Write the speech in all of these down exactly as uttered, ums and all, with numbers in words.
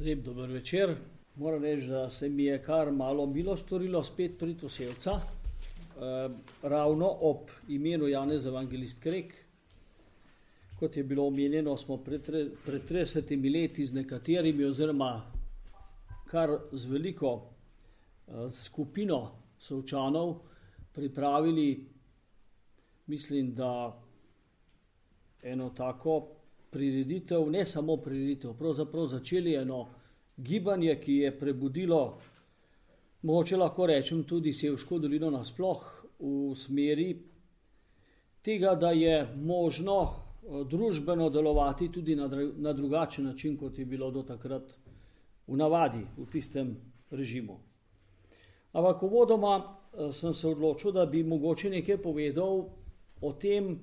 Lep dober večer. Moram reči, da se mi je kar malo milo storilo spet priti v Sevca. E, ravno ob imenu Janez Evangelist Krek. Kot je bilo omenjeno, smo pred, pred tridesetimi leti z nekaterimi oziroma kar z veliko e, skupino Sovčanov pripravili, mislim, da eno tako prireditev, ne samo prireditev, pravzaprav začeli eno gibanje, ki je prebudilo, mogoče lahko rečem tudi Sevško dolino nasploh, v smeri tega, da je možno družbeno delovati tudi na, na drugačen način, kot je bilo do takrat v navadi, v tistem režimu. Ampak uvodoma sem se odločil, da bi mogoče nekaj povedal o tem,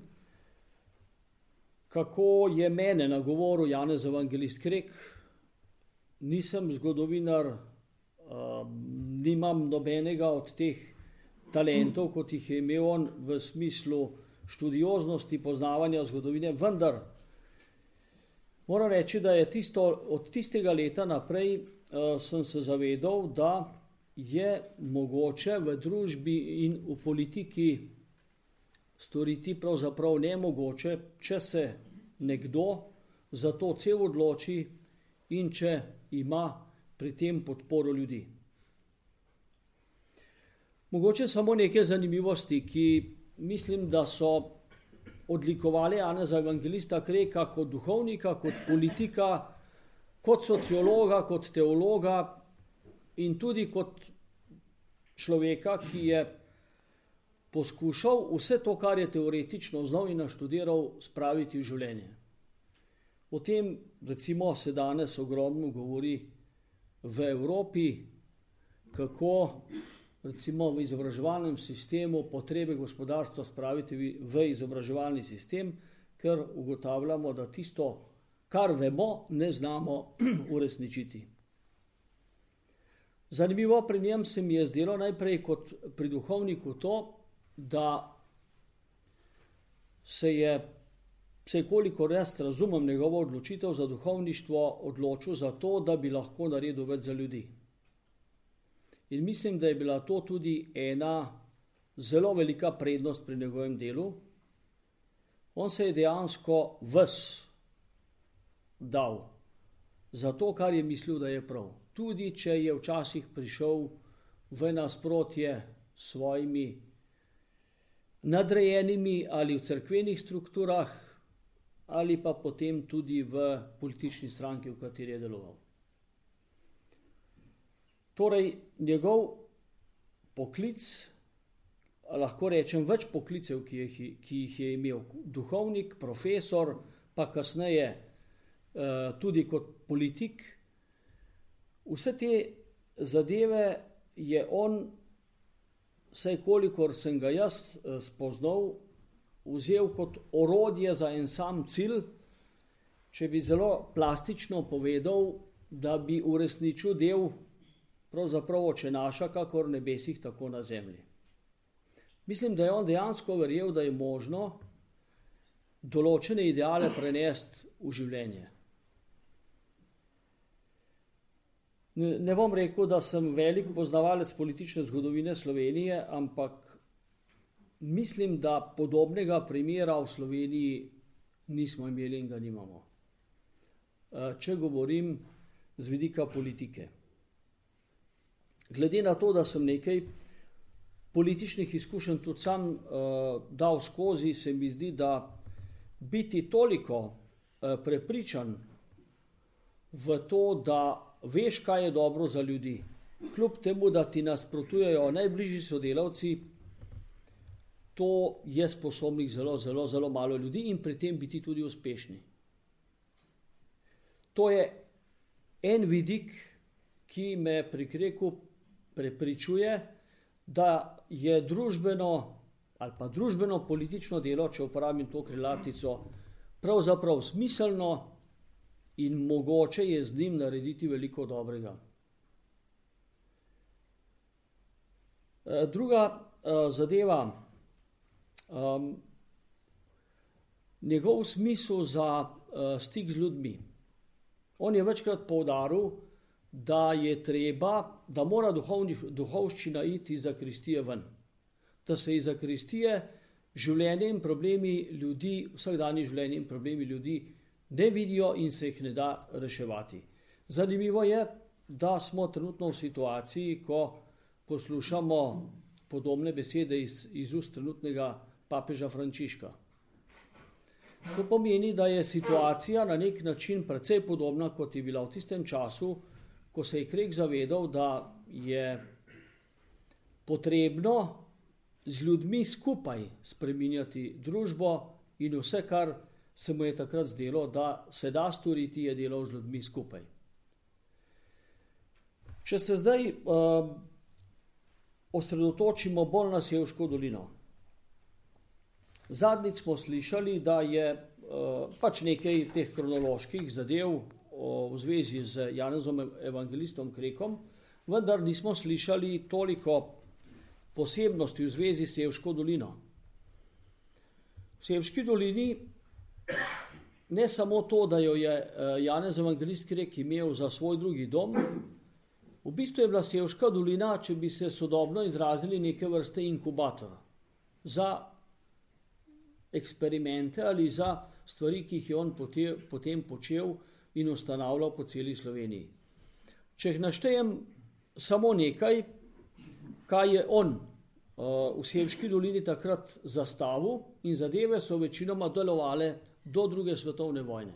kako je mene nagovoril Janez Evangelist Krek. Nisem zgodovinar, nimam nobenega od teh talentov, kot jih je imel on v smislu študioznosti, poznavanja zgodovine, vendar moram reči, da je tisto, od tistega leta naprej sem se zavedal, da je mogoče v družbi in v politiki storiti pravzaprav nemogoče, če se nekdo za to cel odloči in če ima pri tem podporo ljudi. Mogoče samo nekaj zanimivosti, ki mislim, da so odlikovali Janeza Evangelista Kreka kot duhovnika, kot politika, kot sociologa, kot teologa in tudi kot človeka, ki je poskušal vse to, kar je teoretično znal in naštudiral, spraviti v življenje. O tem recimo se danes ogromno govori v Evropi, kako recimo v izobraževalnem sistemu potrebe gospodarstva spraviti v izobraževalni sistem, ker ugotavljamo, da tisto, kar vemo, ne znamo uresničiti. Zanimivo pri njem se mi je zdelo najprej kot pri duhovniku to, da se je, vsaj kolikor jaz razumem njegovo odločitev za duhovništvo, odločil za to, da bi lahko naredil več za ljudi. In mislim, da je bila to tudi ena zelo velika prednost pri njegovem delu. On se je dejansko ves dal za to, kar je mislil, da je prav. Tudi če je včasih prišel v nasprotje s svojimi nadrejenimi ali v cerkvenih strukturah ali pa potem tudi v politični stranki, v kateri je deloval. Torej, njegov poklic, lahko rečem več poklicev, ki jih, ki jih je imel, duhovnik, profesor, pa kasneje eh, tudi kot politik, vse te zadeve je on, vsaj kolikor sem ga jaz spoznal, vzel kot orodje za en sam cilj, če bi zelo plastično povedal, da bi uresničil del pravzaprav Oče naša, kakor nebesih, tako na zemlji. Mislim, da je on dejansko verjel, da je možno določene ideale prenesti v življenje. Ne bom rekel, da sem velik poznavalec politične zgodovine Slovenije, ampak mislim, da podobnega primera v Sloveniji nismo imeli in ga nimamo. Če govorim z vidika politike. Glede na to, da sem nekaj političnih izkušenj tudi sam uh, dal skozi, se mi zdi, da biti toliko uh, prepričan v to, da veš, kaj je dobro za ljudi, kljub temu, da ti nasprotujejo najbližji sodelavci, to je sposobnih zelo, zelo, zelo malo ljudi in pri tem biti tudi uspešni. To je en vidik, ki me pri Kreku prepričuje, da je družbeno ali pa družbeno politično delo, če uporabim to krilatico, pravzaprav smiselno in mogoče je z njim narediti veliko dobrega. Druga zadeva, um, njegov smisel za uh, stik z ljudmi. On je večkrat poudaril, da je treba, da mora duhovni, duhovščina iti iz zakristije ven. Da se iz zakristije življenje in problemi ljudi, vsakdanji življenje in problemi ljudi ne vidijo in se jih ne da reševati. Zanimivo je, da smo trenutno v situaciji, ko poslušamo podobne besede iz, iz ust trenutnega papeža Frančiška. To pomeni, da je situacija na nek način precej podobna, kot je bila v tistem času, ko se je Krek zavedal, da je potrebno z ljudmi skupaj spreminjati družbo in vse, kar se mu je takrat zdelo, da se da storiti, je delal z ljudmi skupaj. Če se zdaj uh, osredotočimo bolj na Sevško dolino. Zadnjič smo slišali, da je uh, pač nekaj teh kronoloških zadev o, v zvezi z Janezom evangelistom Krekom, vendar nismo slišali toliko posebnosti v zvezi s Sevško dolino. V Sevški dolini ne samo to, da jo je Janez evangelist Krek imel za svoj drugi dom, v bistvu je bila Sevška dolina, če bi se sodobno izrazili, neke vrste inkubator za eksperimente ali za stvari, ki jih je on potem počel in ustanavljal po celi Sloveniji. Če jih naštejem samo nekaj, kaj je on uh, v Sevški dolini takrat zastavil, in zadeve so večinoma delovale do druge svetovne vojne.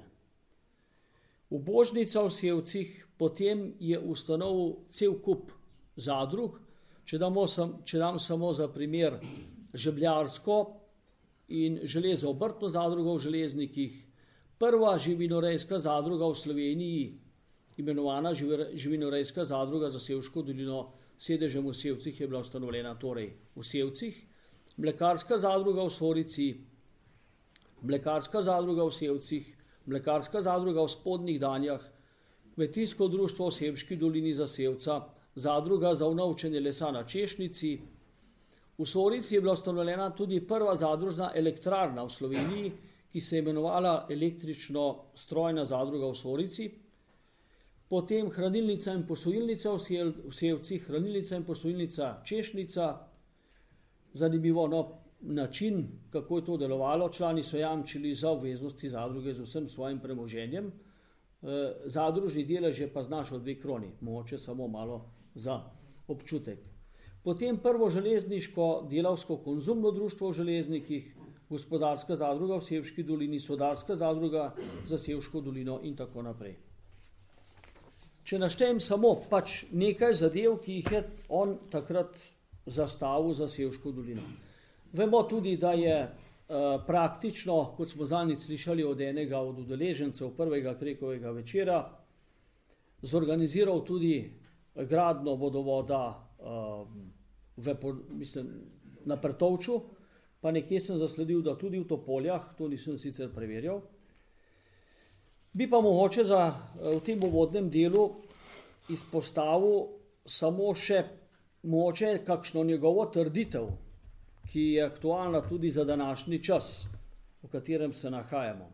Ubožnica v Sevcih, potem je ustanovil cel kup zadrug, če, sam, če dam samo za primer žebljarsko in železo obrtno zadrugo v Železnikih, prva živinorejska zadruga v Sloveniji, imenovana živinorejska zadruga za Sevško dolino, sedežem v Sevcih, je bila ustanovljena torej v Sevcih, mlekarska zadruga v Sorici, mlekarska zadruga v Sevcih, mlekarska zadruga v Spodnjih Danjah, kmetijsko društvo v Sevški dolini za Sevca, zadruga za unovčenje lesa na Češnici. V Sorici je bila ustanovljena tudi prva zadružna elektrarna v Sloveniji, ki se je imenovala električno strojna zadruga v Sorici. Potem hranilnica in posojilnica v Sevcih, hranilnica in posojilnica Češnica. Zanimivo, no, način, kako je to delovalo. Člani so jamčili za obveznosti zadruge z vsem svojim premoženjem. Zadružni delež je pa znašal dve kroni, mogoče samo malo za občutek. Potem prvo železniško delavsko konzumno društvo v Železnikih, gospodarska zadruga v Sevški dolini, sodarska zadruga za Sevško dolino in tako naprej. Če naštejem samo pač nekaj zadev, ki jih je on takrat zastavil za Sevško dolino. Vemo tudi, da je uh, praktično, kot smo zadnjič slišali od enega od udeležencev prvega Krekovega večera, zorganiziral tudi gradnjo vodovoda uh, v, mislim, na Prtovču, pa nekje sem zasledil, da tudi v Topoljah, to nisem sicer preverjal. Bi pa mogoče za, v tem uvodnem delu izpostavil samo še mogoče kakšno njegovo trditev, ki je aktualna tudi za današnji čas, v katerem se nahajamo.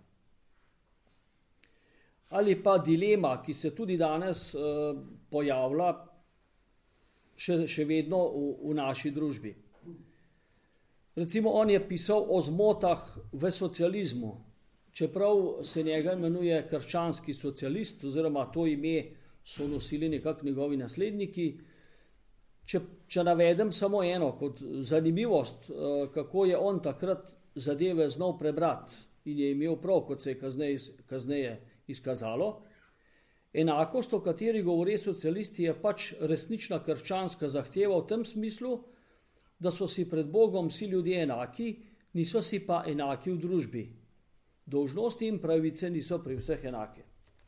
Ali pa dilema, ki se tudi danes uh, pojavlja še, še vedno v, v naši družbi. Recimo, on je pisal o zmotah v socializmu, čeprav se njega imenuje krščanski socialist, oziroma to ime so nosili nekako njegovi nasledniki. Če, če navedem samo eno kot zanimivost, kako je on takrat zadeve znal prebrati in je imel prav, kot se je kasneje, kasneje izkazalo. Enakost, o kateri govori socialisti, je pač resnična krščanska zahteva v tem smislu, da so si pred Bogom vsi ljudje enaki, niso si pa enaki v družbi. Dolžnosti in pravice niso pri vseh enake.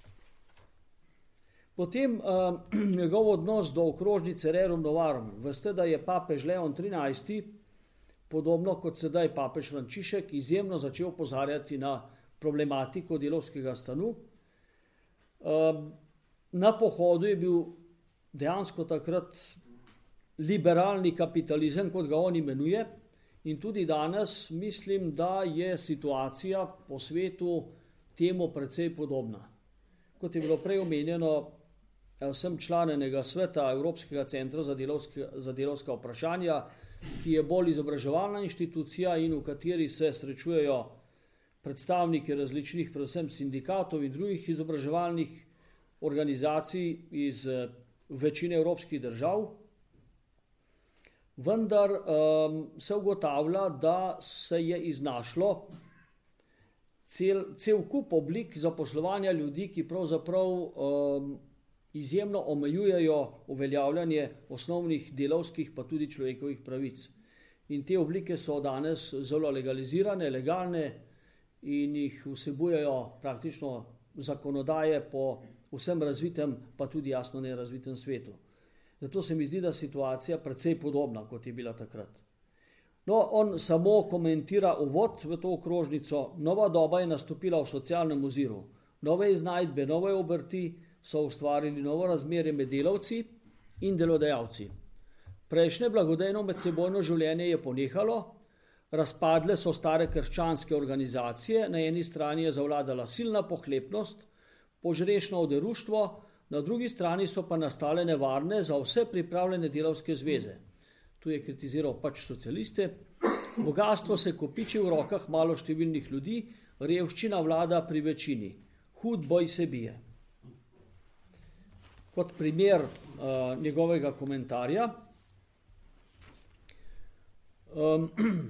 Potem uh, njegov odnos do okrožnice Rerum Novarum. Veste, da je papež Leon trinajsti, podobno kot sedaj papež Frančišek, izjemno začel opozarjati na problematiko delavskega stanu. Uh, na pohodu je bil dejansko takrat liberalni kapitalizem, kot ga on imenuje, in tudi danes mislim, da je situacija po svetu temu precej podobna. Kot je bilo prej omenjeno, sem član enega sveta Evropskega centra za, delovske, za delovska vprašanja, ki je bolj izobraževalna inštitucija in v kateri se srečujejo predstavniki različnih, predvsem sindikatov in drugih izobraževalnih organizacij iz večine evropskih držav. Vendar um, se ugotavlja, da se je iznašlo cel, cel kup oblik zaposlovanja ljudi, ki pravzaprav um, izjemno omejujejo uveljavljanje osnovnih delavskih pa tudi človekovih pravic. In te oblike so danes zelo legalizirane, legalne in jih vsebujejo praktično zakonodaje po vsem razvitem, pa tudi jasno nerazvitem svetu. Zato se mi zdi, da situacija precej podobna, kot je bila takrat. No, on samo komentira uvod v to okrožnico. Nova doba je nastopila v socialnem oziru. Nove iznajdbe, nove obrti so ustvarili novo razmerje med delavci in delodajalci. Prejšnje blagodejno medsebojno življenje je ponehalo, razpadle so stare krščanske organizacije, na eni strani je zavladala silna pohlepnost, požrešno oderuštvo, na drugi strani so pa nastale nevarne za vse pripravljene delavske zveze. Tu je kritiziral pač socialiste. Bogastvo se kopiči v rokah maloštevilnih ljudi, revščina vlada pri večini. Hud boj se bije. Kot primer uh, njegovega komentarja. Um,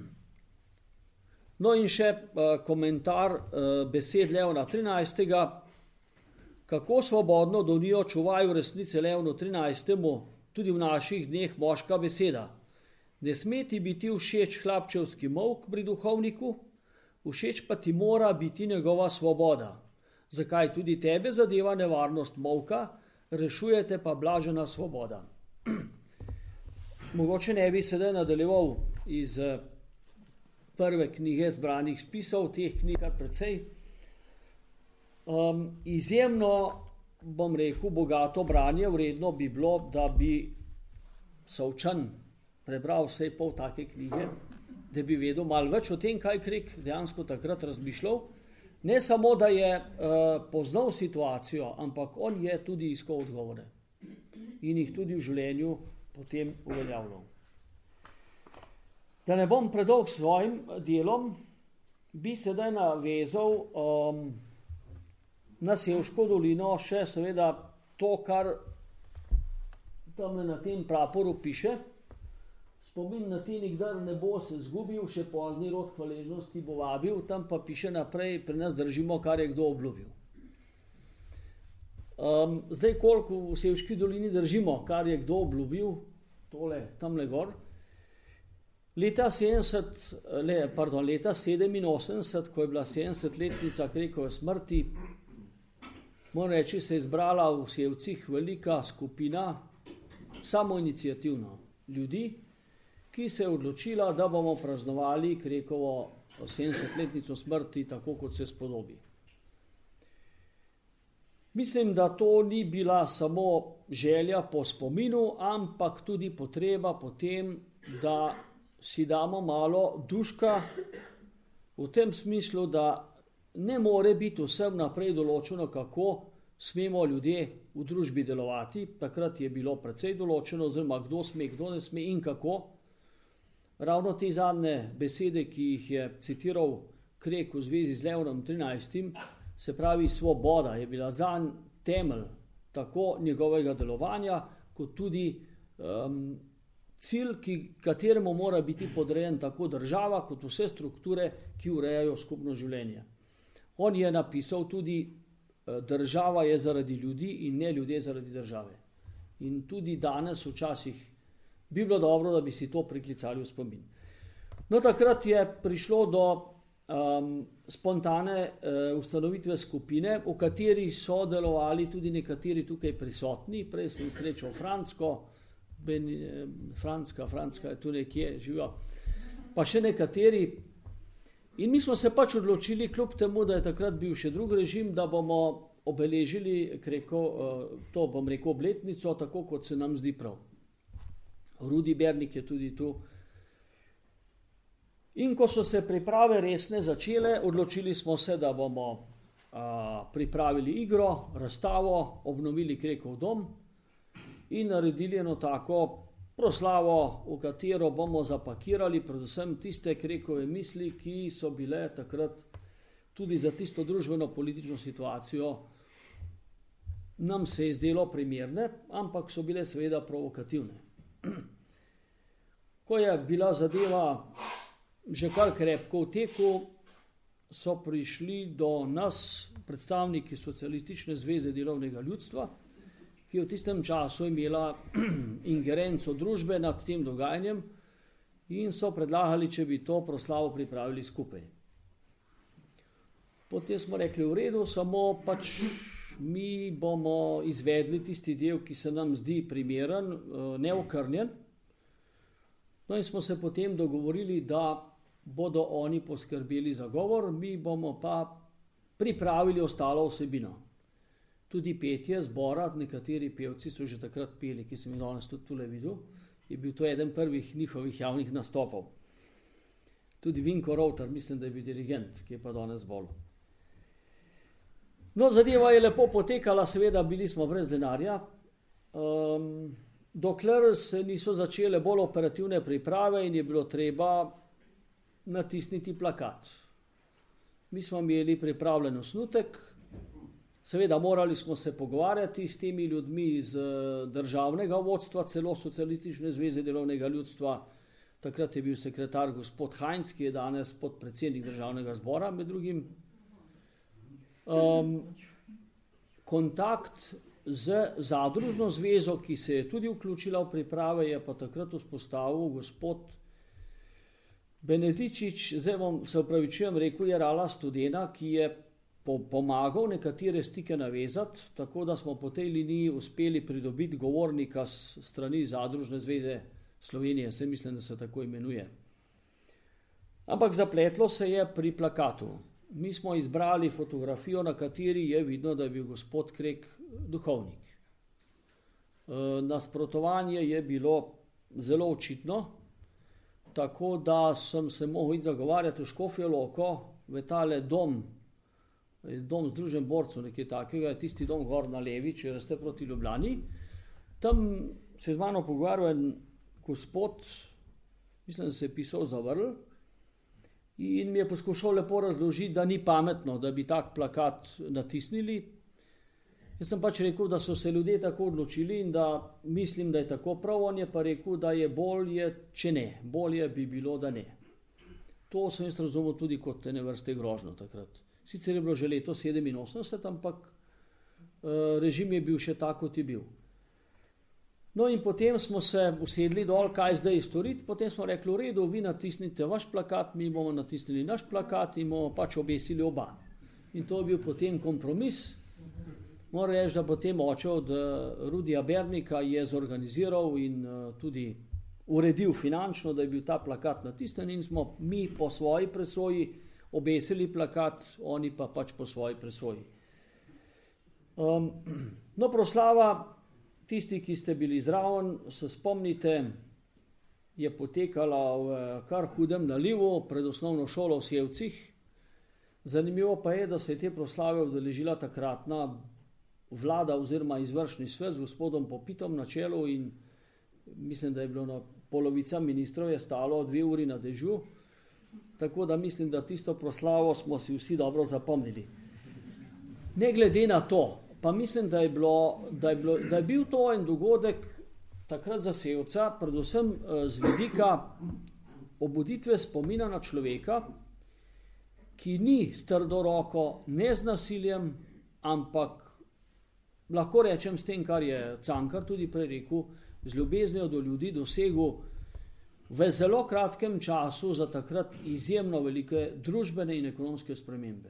no in še uh, komentar uh, besed Leona trinajstega. Kako svobodno donijo čuvaju resnice Leonu trinajstemu tudi v naših dneh moška beseda. Ne sme ti biti všeč hlapčevski molk pri duhovniku, všeč pa ti mora biti njegova svoboda. Zakaj tudi tebe zadeva nevarnost molka, rešujete pa blažena svoboda. Mogoče ne bi sedaj nadaljeval iz prve knjige zbranih spisov, teh knjig kar precej. Um, izjemno, bom rekel, bogato branje, vredno bi bilo, da bi Savčan prebral vsej pol take knjige, da bi vedel malo več o tem, kaj Krek dejansko takrat razmišljal. Ne samo, da je uh, poznal situacijo, ampak on je tudi iskal odgovore in jih tudi v življenju potem uveljavljal. Da ne bom predolg svojim delom, bi sedaj navezal um, na Sevško dolino še seveda to, kar tam na tem praporu piše. Spomin na ti nikdar ne bo se zgubil, še pozni rod hvaležnosti bo vabil, tam pa piše naprej, pri nas držimo, kar je kdo obljubil. Um, zdaj, koliko v Sevški dolini držimo, kar je kdo obljubil, tole, tamle gor. Leta, sedemdeset, le, pardon, leta sedeminosemdeset, ko je bila sedemdesetletnica Krekove smrti, moram reči, se je zbrala v Sevcih velika skupina, samoiniciativno ljudi, ki se je odločila, da bomo praznovali Krekovo sedemdesetletnico smrti tako, kot se spodobi. Mislim, da to ni bila samo želja po spominu, ampak tudi potreba po tem, da si damo malo duška v tem smislu, da ne more biti vsem naprej določeno, kako smemo ljudje v družbi delovati. Takrat je bilo precej določeno, oziroma kdo sme, kdo ne sme in kako. Ravno te zadnje besede, ki jih je citiral Krek v zvezi z Leonom trinajstim, se pravi svoboda, je bila zanj temelj tako njegovega delovanja, kot tudi um, cilj, ki, kateremu mora biti podrejen tako država, kot vse strukture, ki urejajo skupno življenje. On je napisal tudi, država je zaradi ljudi in ne ljudje zaradi države. In tudi danes včasih bi bilo dobro, da bi si to priklicali v spomin. No, takrat je prišlo do um, spontane uh, ustanovitve skupine, v kateri so delovali tudi nekateri tukaj prisotni. Prej sem srečal Francko, ben, eh, Francka, Francka je tu nekje živijo, pa še nekateri. In mi smo se pač odločili, kljub temu, da je takrat bil še drug režim, da bomo obeležili Kreko, uh, to bom rekel obletnico, tako kot se nam zdi prav. Rudi Bernik je tudi tu. In ko so se priprave resne začele, odločili smo se, da bomo a, pripravili igro, razstavo, obnovili Krekov dom. in naredili eno tako proslavo, v katero bomo zapakirali predvsem tiste Krekove misli, ki so bile takrat tudi za tisto družbeno politično situacijo nam se je zdelo primerne, ampak so bile seveda provokativne. Ko je bila zadeva že kar krepko v teku, so prišli do nas predstavniki Socialistične zveze delovnega ljudstva, ki je v tistem času imela ingerenco družbe nad tem dogajanjem in so predlagali, če bi to proslavo pripravili skupaj. Potem smo rekli, v redu, samo pač mi bomo izvedli tisti del, ki se nam zdi primeren, neokrnjen. No in smo se potem dogovorili, da bodo oni poskrbeli za govor, mi bomo pa pripravili ostalo vsebino. Tudi petje zbora, nekateri pevci so že takrat peli, ki sem jih danes tudi tule videl, je bil to eden prvih njihovih javnih nastopov. Tudi Vinko Rovtar, mislim, da je bil dirigent, ki je pa danes bolj. No, zadeva je lepo potekala, seveda bili smo brez denarja, um, dokler se niso začele bolj operativne priprave in je bilo treba natisniti plakat. Mi smo imeli pripravljen osnutek, seveda morali smo se pogovarjati s temi ljudmi iz državnega vodstva, celo Socialistične zveze delovnega ljudstva. Takrat je bil sekretar gospod Hajnc, ki je danes podpredsednik državnega zbora, med drugim. Um, kontakt z zadružno zvezo, ki se je tudi vključila v priprave, je pa takrat vzpostavil gospod Benedičič, zdaj bom se upravičujem, rekel je Rala Studena, ki je po, pomagal nekatere stike navezati, tako da smo po tej liniji uspeli pridobiti govornika s strani Zadružne zveze Slovenije, se mislim, da se tako imenuje. Ampak zapletlo se je pri plakatu. Mi smo izbrali fotografijo, na kateri je vidno, da je bil gospod Krek duhovnik. E, nasprotovanje je bilo zelo očitno, tako da sem se mogel iti zagovarjati v Škofjo Loko, v tale dom, dom Združenih borcev, nekaj takega, je tisti dom gor na levi, če raste proti Ljubljani. Tam se je z mano pogovarjal en gospod, mislim, da se je pisal Zavrl, in mi je poskušal lepo razložiti, da ni pametno, da bi tak plakat natisnili. Jaz sem pač rekel, da so se ljudje tako odločili in da mislim, da je tako prav, on je pa rekel, da je bolje, če ne, bolje bi bilo, da ne. To sem jaz razumel tudi kot ene vrste grožnjo takrat. Sicer je bilo že leto sedeminosemdeset, ampak uh, režim je bil še tak, kot je bil. No in potem smo se usedli dol, kaj zdaj storiti, potem smo rekli, v redu, vi natisnite vaš plakat, mi bomo natisnili naš plakat in bomo pač obesili oba. In to je bil potem kompromis. Moram reči, da potem oče od Rudija Bernika je zorganiziral in uh, tudi uredil finančno, da je bil ta plakat natisnen in smo mi po svoji presoji obesili plakat, oni pa pač po svoji presoji. Um, no, proslava, tisti, ki ste bili zraven, se spomnite, je potekala v kar hudem nalivu pred osnovno šolo v Sevcih. Zanimivo pa je, da se je te proslave udeležila takratna vlada oziroma izvršni svet z gospodom Popitom na čelu in mislim, da je bilo na polovica ministrov je stalo dve uri na dežju, tako da mislim, da tisto proslavo smo si vsi dobro zapomnili. Ne glede na to, pa mislim, da je, bilo, da, je bilo, da je bil to en dogodek takrat za Sevca, predvsem z vidika obuditve spomina na človeka, ki ni s trdo roko, ne z nasiljem, ampak lahko rečem s tem, kar je Cankar tudi prej rekel, z ljubeznijo do ljudi dosegel v zelo kratkem času za takrat izjemno velike družbene in ekonomske spremembe.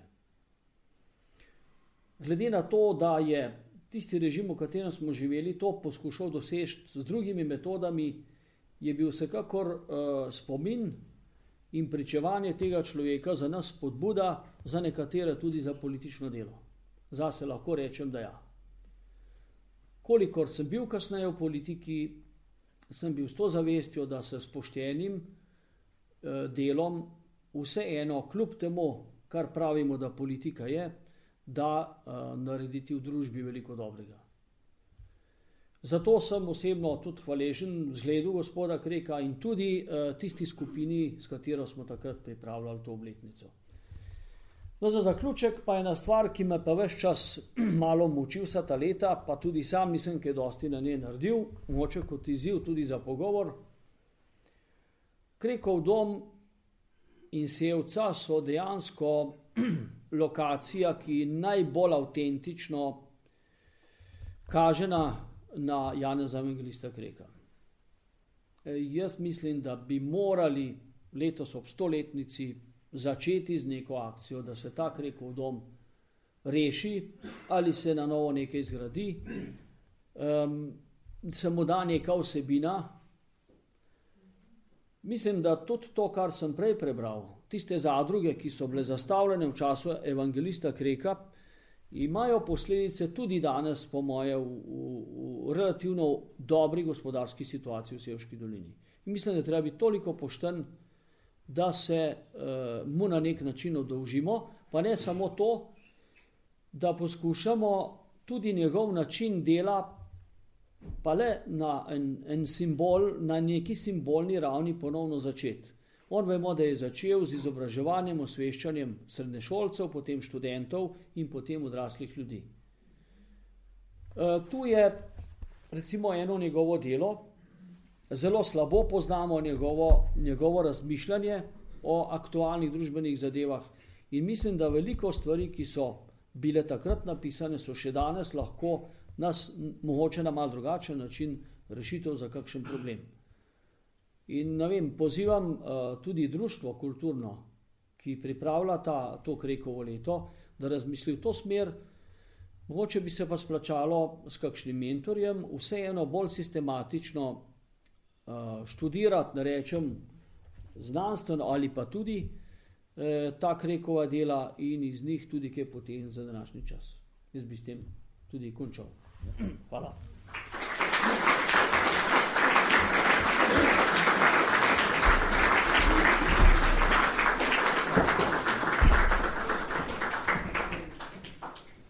Glede na to, da je tisti režim, v katerem smo živeli, to poskušal doseči z drugimi metodami, je bil vsekakor uh, spomin in pričevanje tega človeka za nas spodbuda, za nekatere tudi za politično delo. Zase lahko rečem, da ja. Kolikor sem bil kasneje v politiki, sem bil s to zavestjo, da se s poštenim uh, delom vseeno, kljub temu, kar pravimo, da politika je, da uh, narediti v družbi veliko dobrega. Zato sem osebno tudi hvaležen zgledu gospoda Kreka in tudi uh, tisti skupini, s katero smo takrat pripravljali to obletnico. No, za zaključek pa ena stvar, ki me pa ves čas malo muči vsa ta leta, pa tudi sam nisem kaj dosti na njej naredil, mogoče kot izziv tudi za pogovor. Krekov dom in Sevca so dejansko lokacija, ki najbolj avtentično kaže na, na Janeza Evangelista Kreka. E, jaz mislim, da bi morali letos ob stoletnici začeti z neko akcijo, da se ta Krekov dom reši ali se na novo nekaj zgradi, um, se mu da neka vsebina. Mislim, da tudi to, kar sem prej prebral, tiste zadruge, ki so bile zastavljene v času Evangelista Kreka, imajo posledice tudi danes, po moje, v, v, v relativno dobri gospodarski situaciji v Sevški dolini. In mislim, da treba biti toliko pošten, da se uh, mu na nek način odolžimo, pa ne samo to, da poskušamo tudi njegov način dela pa le na en, en simbol, na neki simbolni ravni ponovno začeti. On vemo, da je začel z izobraževanjem, osveščanjem srednješolcev, potem študentov in potem odraslih ljudi. Uh, tu je recimo eno njegovo delo, zelo slabo poznamo njegovo, njegovo razmišljanje o aktualnih družbenih zadevah in mislim, da veliko stvari, ki so bile takrat napisane, so še danes lahko nas mogoče na malo drugačen način rešitev za kakšen problem. In ne vem, pozivam uh, tudi društvo kulturno, ki pripravlja ta, to Krekovo leto, da razmisli v to smer, mogoče bi se pa splačalo s kakšnim mentorjem, vseeno bolj sistematično študirati, ne rečem znanstveno ali pa tudi eh, ta Krekova dela in iz njih tudi kaj potem za današnji čas. Jaz bi s tem tudi končal. Hvala.